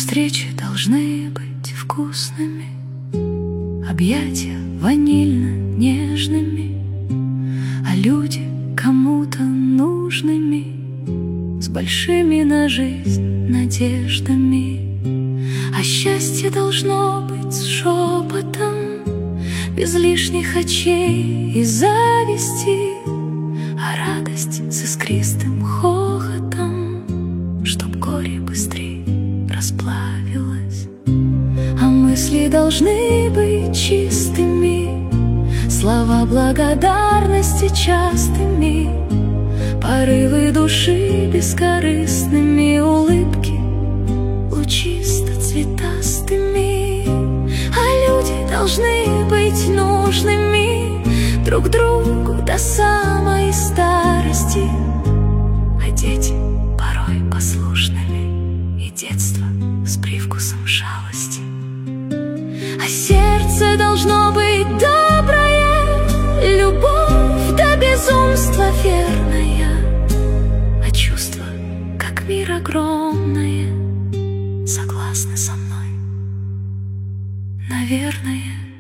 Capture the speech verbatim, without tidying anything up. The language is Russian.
встречи должны быть вкусными, объятия ванильно-нежными, а люди кому-то нужными, с большими на жизнь надеждами. А счастье должно быть с шепотом, без лишних очей и зависти, а радость с искристым хохотом, чтоб горе быстрей расплавилось. А мысли должны быть чистыми, слова благодарности частыми, порывы души бескорыстными, улыбки лучисто цветастыми. А люди должны быть нужными друг другу до самой старости, а дети порой послушными, и детство с привкусом жалости. А сердце должно быть доброе, любовь до безумства верная, а чувство, как мир огромное, согласны со мной, наверное.